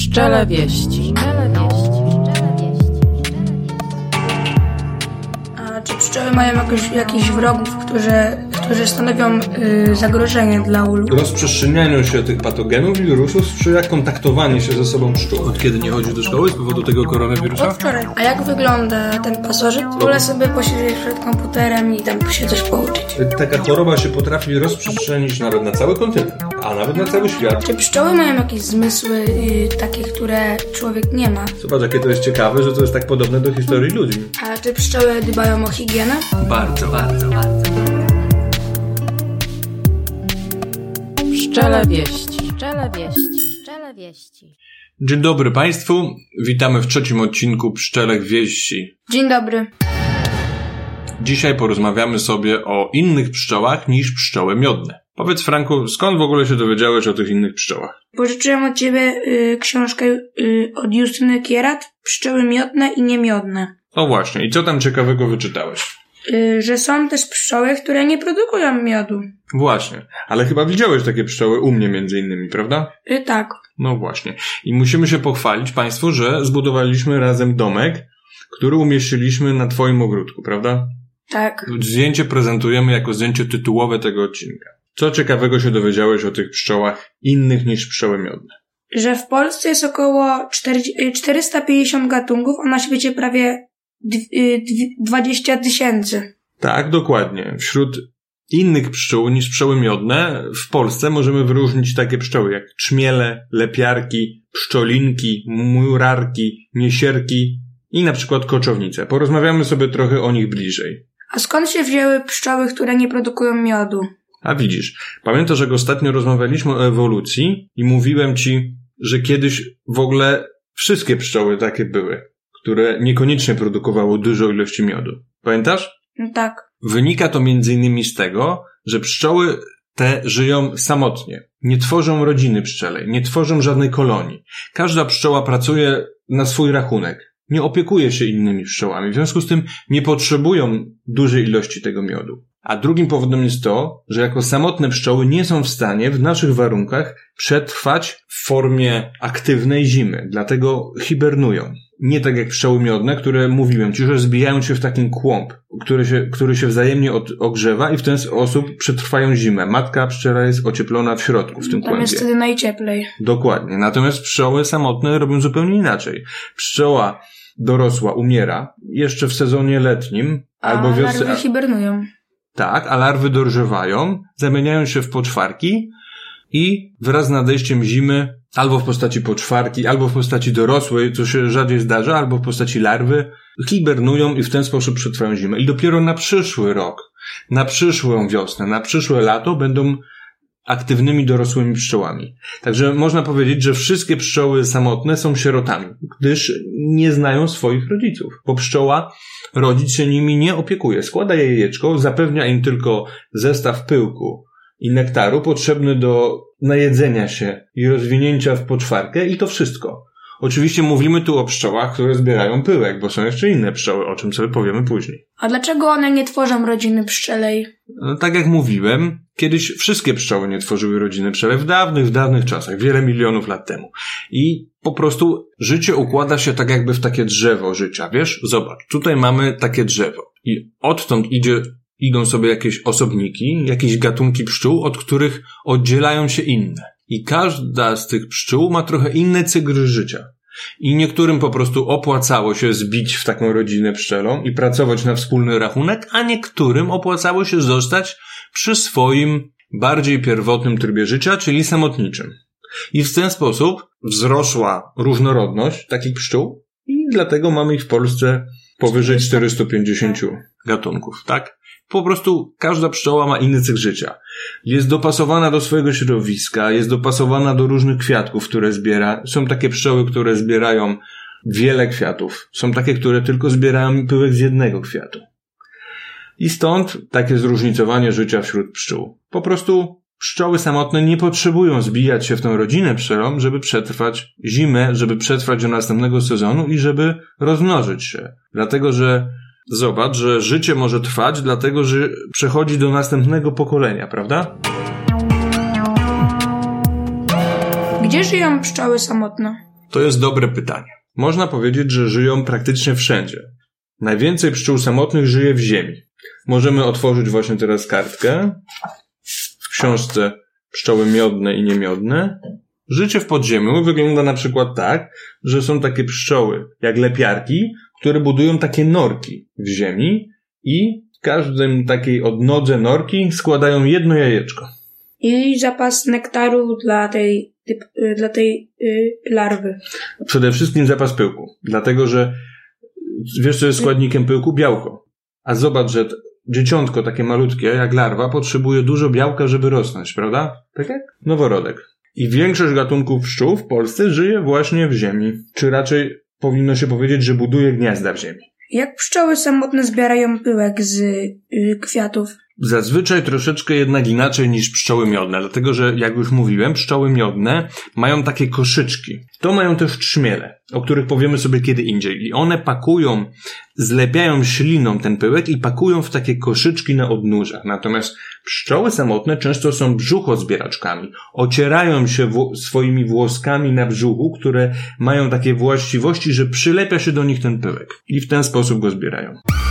Pszczele wieści. A czy pszczoły mają jakichś wrogów, którzy stanowią zagrożenie dla ulu? Rozprzestrzenianiu się tych patogenów i wirusów sprzyja kontaktowanie się ze sobą pszczół. Od kiedy nie chodzi do szkoły z powodu tego koronawirusa? Od wczoraj. A jak wygląda ten pasożyt? Wolę sobie posiedzieć przed komputerem i tam się coś pouczyć. Taka choroba się potrafi rozprzestrzenić nawet na cały kontynent, a nawet na cały świat. Czy pszczoły mają jakieś zmysły takie, które człowiek nie ma? Zobacz, jakie to jest ciekawe, że to jest tak podobne do historii ludzi. A czy pszczoły dbają o higienę? Bardzo. Pszczele wieści. Dzień dobry Państwu, witamy w trzecim odcinku Pszczelek Wieści. Dzień dobry. Dzisiaj porozmawiamy sobie o innych pszczołach niż pszczoły miodne. Powiedz Franku, skąd w ogóle się dowiedziałeś o tych innych pszczołach? Pożyczyłem od ciebie książkę od Justyny Kierat, Pszczoły miodne i niemiodne. O właśnie, i co tam ciekawego wyczytałeś? Że są też pszczoły, które nie produkują miodu. Właśnie, ale chyba widziałeś takie pszczoły u mnie między innymi, prawda? Tak. No właśnie. I musimy się pochwalić Państwu, że zbudowaliśmy razem domek, który umieściliśmy na Twoim ogródku, prawda? Tak. Zdjęcie prezentujemy jako zdjęcie tytułowe tego odcinka. Co ciekawego się dowiedziałeś o tych pszczołach innych niż pszczoły miodne? Że w Polsce jest około 450 gatunków, a na świecie prawie 20 000. Tak, dokładnie. Wśród innych pszczół niż pszczoły miodne w Polsce możemy wyróżnić takie pszczoły jak trzmiele, lepiarki, pszczolinki, murarki, miesierki i na przykład koczownice. Porozmawiamy sobie trochę o nich bliżej. A skąd się wzięły pszczoły, które nie produkują miodu? A widzisz, pamiętasz, jak ostatnio rozmawialiśmy o ewolucji i mówiłem ci, że kiedyś w ogóle wszystkie pszczoły takie były, które niekoniecznie produkowały dużo ilości miodu. Pamiętasz? Tak. Wynika to m.in. z tego, że pszczoły te żyją samotnie. Nie tworzą rodziny pszczelej, nie tworzą żadnej kolonii. Każda pszczoła pracuje na swój rachunek. Nie opiekuje się innymi pszczołami. W związku z tym nie potrzebują dużej ilości tego miodu. A drugim powodem jest to, że jako samotne pszczoły nie są w stanie w naszych warunkach przetrwać w formie aktywnej zimy. Dlatego hibernują. Nie tak jak pszczoły miodne, które mówiłem ci, że zbijają się w taki kłąb, który się wzajemnie ogrzewa i w ten sposób przetrwają zimę. Matka pszczela jest ocieplona w środku, w tym kłębie. Tam jest wtedy najcieplej. Dokładnie. Natomiast pszczoły samotne robią zupełnie inaczej. Pszczoła dorosła umiera jeszcze w sezonie letnim albo wiosnowym. A larwy hibernują. Tak, a larwy dojrzewają, zamieniają się w poczwarki i wraz z nadejściem zimy albo w postaci poczwarki, albo w postaci dorosłej, co się rzadziej zdarza, albo w postaci larwy, hibernują i w ten sposób przetrwają zimę. I dopiero na przyszły rok, na przyszłą wiosnę, na przyszłe lato będą aktywnymi dorosłymi pszczołami. Także można powiedzieć, że wszystkie pszczoły samotne są sierotami, gdyż nie znają swoich rodziców, bo pszczoła rodzic się nimi nie opiekuje. Składa jajeczko, zapewnia im tylko zestaw pyłku i nektaru potrzebny do najedzenia się i rozwinięcia w poczwarkę i to wszystko. Oczywiście mówimy tu o pszczołach, które zbierają pyłek, bo są jeszcze inne pszczoły, o czym sobie powiemy później. A dlaczego one nie tworzą rodziny pszczelej? No, tak jak mówiłem, kiedyś wszystkie pszczoły nie tworzyły rodziny pszczelej w dawnych czasach, wiele milionów lat temu. I po prostu życie układa się tak jakby w takie drzewo życia, wiesz? Zobacz, tutaj mamy takie drzewo i odtąd idą sobie jakieś osobniki, jakieś gatunki pszczół, od których oddzielają się inne. I każda z tych pszczół ma trochę inny cykl życia. I niektórym po prostu opłacało się zbić w taką rodzinę pszczelą i pracować na wspólny rachunek, a niektórym opłacało się zostać przy swoim bardziej pierwotnym trybie życia, czyli samotniczym. I w ten sposób wzrosła różnorodność takich pszczół i dlatego mamy ich w Polsce powyżej 450 gatunków, tak? Po prostu każda pszczoła ma inny cykl życia. Jest dopasowana do swojego środowiska, jest dopasowana do różnych kwiatków, które zbiera. Są takie pszczoły, które zbierają wiele kwiatów. Są takie, które tylko zbierają pyłek z jednego kwiatu. I stąd takie zróżnicowanie życia wśród pszczół. Po prostu pszczoły samotne nie potrzebują zbijać się w tą rodzinę pszczelą, żeby przetrwać zimę, żeby przetrwać do następnego sezonu i żeby rozmnożyć się. Dlatego, że zobacz, że życie może trwać, dlatego że przechodzi do następnego pokolenia, prawda? Gdzie żyją pszczoły samotne? To jest dobre pytanie. Można powiedzieć, że żyją praktycznie wszędzie. Najwięcej pszczół samotnych żyje w ziemi. Możemy otworzyć właśnie teraz kartkę. W książce Pszczoły miodne i niemiodne. Życie w podziemiu wygląda na przykład tak, że są takie pszczoły jak lepiarki, które budują takie norki w ziemi i w każdym takiej odnodze norki składają jedno jajeczko. I zapas nektaru dla tej larwy. Przede wszystkim zapas pyłku. Dlatego, że wiesz, co jest składnikiem pyłku? Białko. A zobacz, że dzieciątko takie malutkie, jak larwa, potrzebuje dużo białka, żeby rosnąć, prawda? Tak jak noworodek. I większość gatunków pszczół w Polsce żyje właśnie w ziemi. Czy raczej powinno się powiedzieć, że buduje gniazda w ziemi. Jak pszczoły samotne zbierają pyłek z kwiatów? Zazwyczaj troszeczkę jednak inaczej niż pszczoły miodne, dlatego że, jak już mówiłem, pszczoły miodne mają takie koszyczki. To mają też trzmiele, o których powiemy sobie kiedy indziej. I one pakują, zlepiają śliną ten pyłek i pakują w takie koszyczki na odnóżach. Natomiast pszczoły samotne często są brzuchozbieraczkami. Ocierają się swoimi włoskami na brzuchu, które mają takie właściwości, że przylepia się do nich ten pyłek. I w ten sposób go zbierają.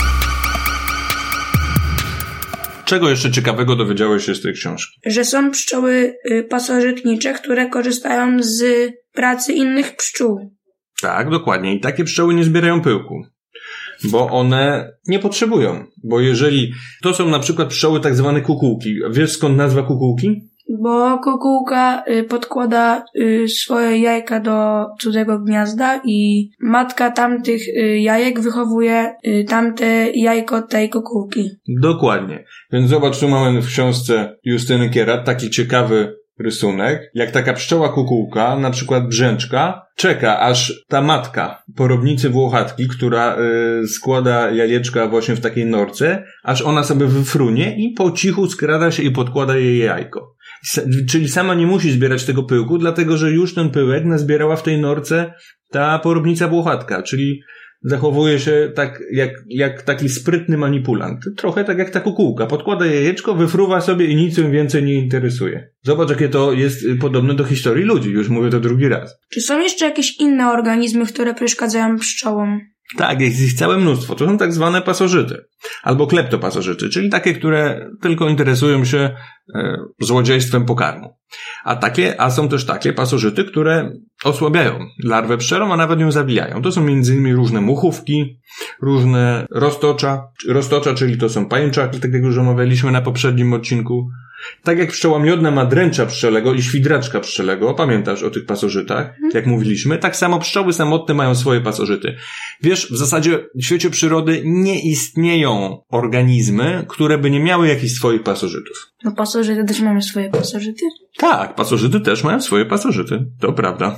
Czego jeszcze ciekawego dowiedziałeś się z tej książki? Że są pszczoły pasożytnicze, które korzystają z pracy innych pszczół. Tak, dokładnie. I takie pszczoły nie zbierają pyłku, bo one nie potrzebują. Bo jeżeli to są na przykład pszczoły tak zwane kukułki. Wiesz skąd nazwa kukułki? Bo kukułka podkłada swoje jajka do cudzego gniazda i matka tamtych jajek wychowuje tamte jajko tej kukułki. Dokładnie. Więc zobacz, tu mamy w książce Justyny Kierat taki ciekawy rysunek. Jak taka pszczoła kukułka, na przykład brzęczka, czeka aż ta matka porobnicy włochatki, która składa jajeczka właśnie w takiej norce, aż ona sobie wyfrunie i po cichu skrada się i podkłada jej jajko. Czyli sama nie musi zbierać tego pyłku, dlatego że już ten pyłek nazbierała w tej norce ta porobnica włochatka, czyli zachowuje się tak jak taki sprytny manipulant. Trochę tak jak ta kukułka. Podkłada jajeczko, wyfruwa sobie i nic ją więcej nie interesuje. Zobacz, jakie to jest podobne do historii ludzi. Już mówię to drugi raz. Czy są jeszcze jakieś inne organizmy, które przeszkadzają pszczołom? Tak, jest ich całe mnóstwo. To są tak zwane pasożyty. Albo kleptopasożyty, czyli takie, które tylko interesują się złodziejstwem pokarmu. A są też takie pasożyty, które osłabiają larwę pszczelą, a nawet ją zabijają. To są m.in. różne muchówki, różne roztocza, czyli to są pajęczaki, tak jak już omawialiśmy na poprzednim odcinku. Tak jak pszczoła miodna ma dręcza pszczelego i świdraczka pszczelego, pamiętasz o tych pasożytach, jak mówiliśmy, tak samo pszczoły samotne mają swoje pasożyty. Wiesz, w zasadzie w świecie przyrody nie istnieją organizmy, które by nie miały jakichś swoich pasożytów. No pasożyty też mają swoje pasożyty? Tak, pasożyty też mają swoje pasożyty, to prawda.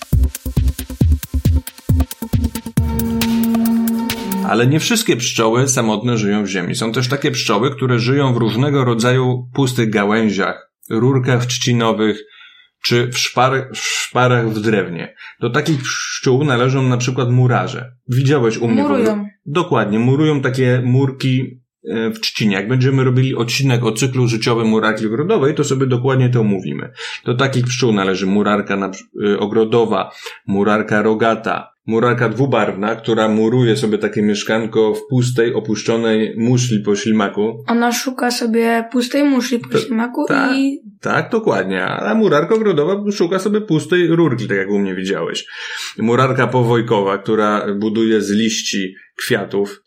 Ale nie wszystkie pszczoły samotne żyją w ziemi. Są też takie pszczoły, które żyją w różnego rodzaju pustych gałęziach, rurkach trzcinowych, czy w szparach w drewnie. Do takich pszczół należą na przykład murarze. Widziałeś u mnie? Murują. Dokładnie, murują takie murki w trzcinie. Jak będziemy robili odcinek o cyklu życiowym murarki ogrodowej, to sobie dokładnie to omówimy. Do takich pszczół należy murarka ogrodowa, murarka rogata, murarka dwubarwna, która muruje sobie takie mieszkanko w pustej, opuszczonej muszli po ślimaku. Ona szuka sobie pustej muszli po ślimaku i... Tak, dokładnie. A murarka ogrodowa szuka sobie pustej rurki, tak jak u mnie widziałeś. Murarka powojkowa, która buduje z liści kwiatów.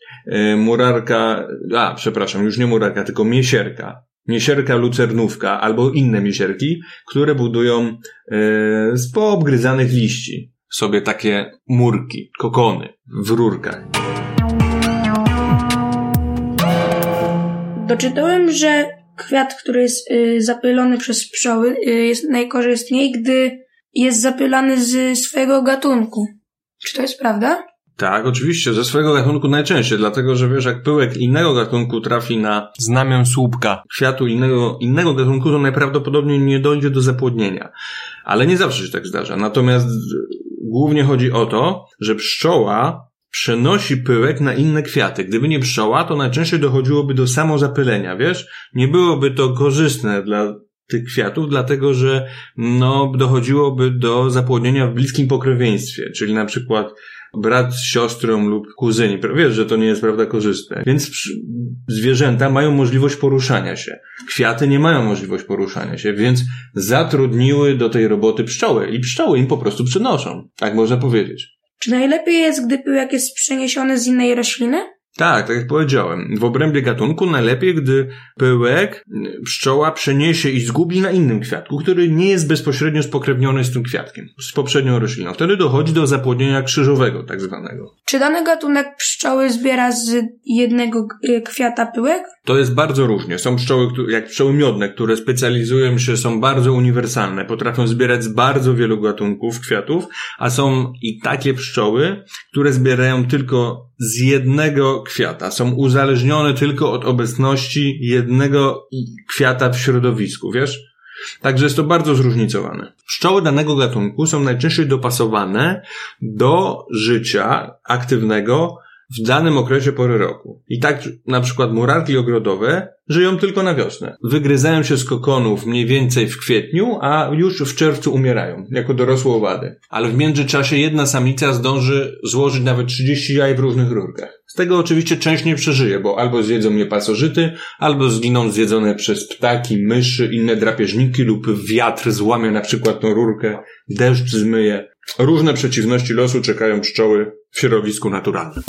Już nie murarka, tylko miesierka. Miesierka lucernówka albo inne miesierki, które budują z poobgryzanych liści sobie takie murki, kokony w rurkach. Doczytałem, że kwiat, który jest zapylony przez pszczoły, jest najkorzystniej, gdy jest zapylany z swojego gatunku. Czy to jest prawda? Tak, oczywiście, ze swojego gatunku najczęściej, dlatego że wiesz, jak pyłek innego gatunku trafi na znamię słupka kwiatu innego gatunku, to najprawdopodobniej nie dojdzie do zapłodnienia. Ale nie zawsze się tak zdarza. Natomiast głównie chodzi o to, że pszczoła przenosi pyłek na inne kwiaty. Gdyby nie pszczoła, to najczęściej dochodziłoby do samozapylenia, wiesz? Nie byłoby to korzystne dla tych kwiatów, dlatego że dochodziłoby do zapłodnienia w bliskim pokrewieństwie, czyli na przykład brat z siostrą lub kuzyni. Wiesz, że to nie jest, prawda, korzystne. Więc zwierzęta mają możliwość poruszania się. Kwiaty nie mają możliwości poruszania się, więc zatrudniły do tej roboty pszczoły i pszczoły im po prostu przynoszą. Tak można powiedzieć. Czy najlepiej jest, gdy pyłek jest przeniesiony z innej rośliny? Tak jak powiedziałem. W obrębie gatunku najlepiej, gdy pyłek pszczoła przeniesie i zgubi na innym kwiatku, który nie jest bezpośrednio spokrewniony z tym kwiatkiem, z poprzednią rośliną. Wtedy dochodzi do zapłodnienia krzyżowego, tak zwanego. Czy dany gatunek pszczoły zbiera z jednego kwiata pyłek? To jest bardzo różnie. Są pszczoły, jak pszczoły miodne, które specjalizują się, są bardzo uniwersalne, potrafią zbierać z bardzo wielu gatunków kwiatów, a są i takie pszczoły, które zbierają tylko z jednego kwiata. Są uzależnione tylko od obecności jednego kwiata w środowisku, wiesz? Także jest to bardzo zróżnicowane. Pszczoły danego gatunku są najczęściej dopasowane do życia aktywnego w danym okresie pory roku. I tak na przykład murarki ogrodowe żyją tylko na wiosnę. Wygryzają się z kokonów mniej więcej w kwietniu, a już w czerwcu umierają, jako dorosłe owady. Ale w międzyczasie jedna samica zdąży złożyć nawet 30 jaj w różnych rurkach. Z tego oczywiście część nie przeżyje, bo albo zjedzą je pasożyty, albo zginą zjedzone przez ptaki, myszy, inne drapieżniki lub wiatr złamie na przykład tą rurkę, deszcz zmyje. Różne przeciwności losu czekają pszczoły w środowisku naturalnym.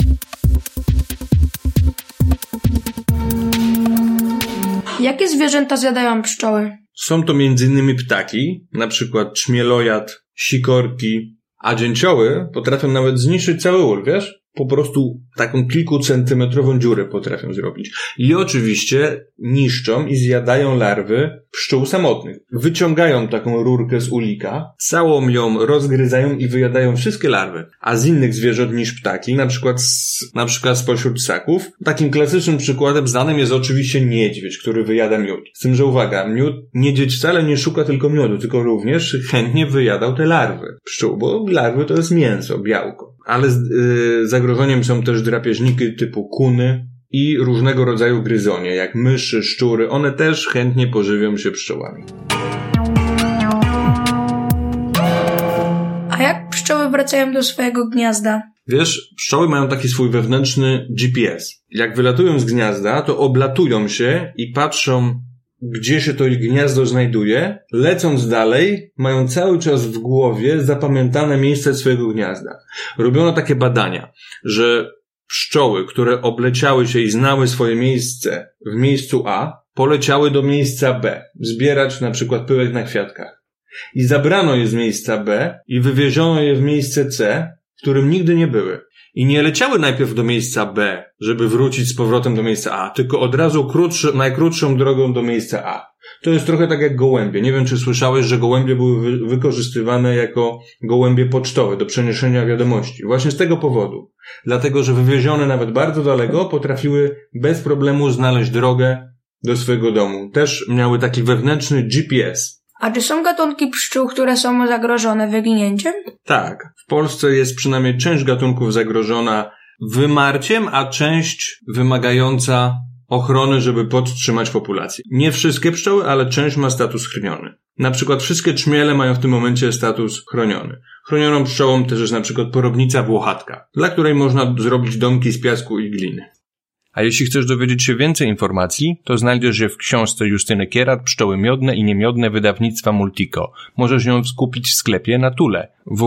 Jakie zwierzęta zjadają pszczoły? Są to m.in. ptaki, na przykład czmielojad, sikorki, a dzięcioły potrafią nawet zniszczyć cały ul, wiesz? Po prostu taką kilkucentymetrową dziurę potrafią zrobić. I oczywiście niszczą i zjadają larwy pszczół samotnych. Wyciągają taką rurkę z ulika, całą ją rozgryzają i wyjadają wszystkie larwy. A z innych zwierząt niż ptaki, na przykład spośród ssaków, takim klasycznym przykładem znanym jest oczywiście niedźwiedź, który wyjada miód. Z tym, że uwaga, niedźwiedź wcale nie szuka tylko miodu, tylko również chętnie wyjadał te larwy pszczół, bo larwy to jest mięso, białko. Ale zagrożeniem są też drapieżniki typu kuny i różnego rodzaju gryzonie, jak myszy, szczury. One też chętnie pożywią się pszczołami. A jak pszczoły wracają do swojego gniazda? Wiesz, pszczoły mają taki swój wewnętrzny GPS. Jak wylatują z gniazda, to oblatują się i patrzą, gdzie się to ich gniazdo znajduje. Lecąc dalej, mają cały czas w głowie zapamiętane miejsce swojego gniazda. Robiono takie badania, że pszczoły, które obleciały się i znały swoje miejsce w miejscu A, poleciały do miejsca B, zbierać na przykład pyłek na kwiatkach. I zabrano je z miejsca B i wywieziono je w miejsce C, w którym nigdy nie były. I nie leciały najpierw do miejsca B, żeby wrócić z powrotem do miejsca A, tylko od razu najkrótszą drogą do miejsca A. To jest trochę tak jak gołębie. Nie wiem, czy słyszałeś, że gołębie były wykorzystywane jako gołębie pocztowe do przenoszenia wiadomości. Właśnie z tego powodu. Dlatego, że wywiezione nawet bardzo daleko potrafiły bez problemu znaleźć drogę do swojego domu. Też miały taki wewnętrzny GPS. A czy są gatunki pszczół, które są zagrożone wyginięciem? Tak. W Polsce jest przynajmniej część gatunków zagrożona wymarciem, a część wymagająca ochrony, żeby podtrzymać populację. Nie wszystkie pszczoły, ale część ma status chroniony. Na przykład wszystkie czmiele mają w tym momencie status chroniony. Chronioną pszczołą też jest na przykład porobnica włochatka, dla której można zrobić domki z piasku i gliny. A jeśli chcesz dowiedzieć się więcej informacji, to znajdziesz je w książce Justyny Kierat Pszczoły miodne i niemiodne wydawnictwa Multico. Możesz ją skupić w sklepie Natule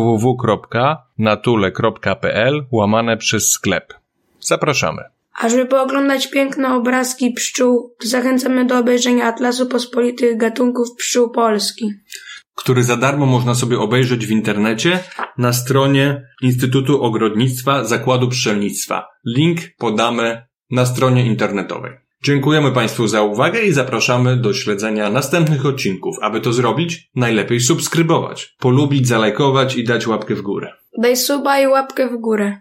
www.natule.pl/sklep. Zapraszamy. A żeby pooglądać piękne obrazki pszczół, to zachęcamy do obejrzenia Atlasu Pospolitych Gatunków Pszczół Polski, który za darmo można sobie obejrzeć w internecie na stronie Instytutu Ogrodnictwa Zakładu Pszczelnictwa. Link podamy na stronie internetowej. Dziękujemy Państwu za uwagę i zapraszamy do śledzenia następnych odcinków. Aby to zrobić, najlepiej subskrybować, polubić, zalajkować i dać łapkę w górę. Daj suba i łapkę w górę.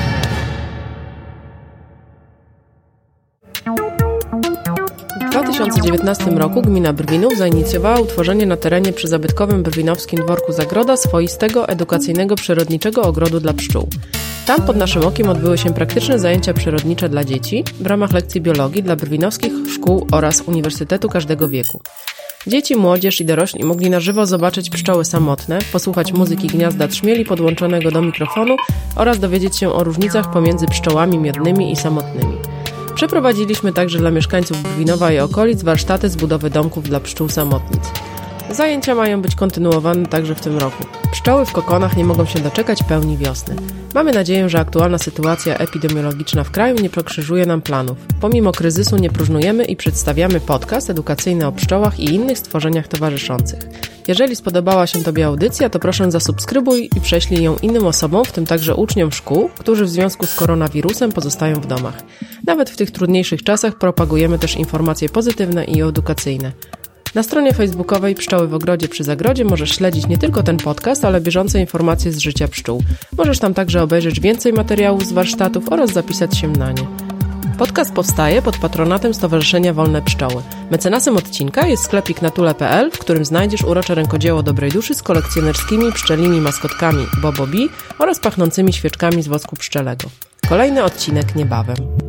W 2019 roku gmina Brwinów zainicjowała utworzenie na terenie przy zabytkowym brwinowskim dworku Zagroda swoistego, edukacyjnego, przyrodniczego ogrodu dla pszczół. Tam pod naszym okiem odbyły się praktyczne zajęcia przyrodnicze dla dzieci w ramach lekcji biologii dla brwinowskich szkół oraz Uniwersytetu Każdego Wieku. Dzieci, młodzież i dorośli mogli na żywo zobaczyć pszczoły samotne, posłuchać muzyki gniazda trzmieli podłączonego do mikrofonu oraz dowiedzieć się o różnicach pomiędzy pszczołami miodnymi i samotnymi. Przeprowadziliśmy także dla mieszkańców Brwinowa i okolic warsztaty z budowy domków dla pszczół samotnic. Zajęcia mają być kontynuowane także w tym roku. Pszczoły w kokonach nie mogą się doczekać pełni wiosny. Mamy nadzieję, że aktualna sytuacja epidemiologiczna w kraju nie pokrzyżuje nam planów. Pomimo kryzysu nie próżnujemy i przedstawiamy podcast edukacyjny o pszczołach i innych stworzeniach towarzyszących. Jeżeli spodobała się Tobie audycja, to proszę zasubskrybuj i prześlij ją innym osobom, w tym także uczniom szkół, którzy w związku z koronawirusem pozostają w domach. Nawet w tych trudniejszych czasach propagujemy też informacje pozytywne i edukacyjne. Na stronie facebookowej Pszczoły w Ogrodzie przy Zagrodzie możesz śledzić nie tylko ten podcast, ale bieżące informacje z życia pszczół. Możesz tam także obejrzeć więcej materiałów z warsztatów oraz zapisać się na nie. Podcast powstaje pod patronatem Stowarzyszenia Wolne Pszczoły. Mecenasem odcinka jest sklepik natule.pl, w którym znajdziesz urocze rękodzieło dobrej duszy z kolekcjonerskimi pszczelimi maskotkami Bobo Bee oraz pachnącymi świeczkami z wosku pszczelego. Kolejny odcinek niebawem.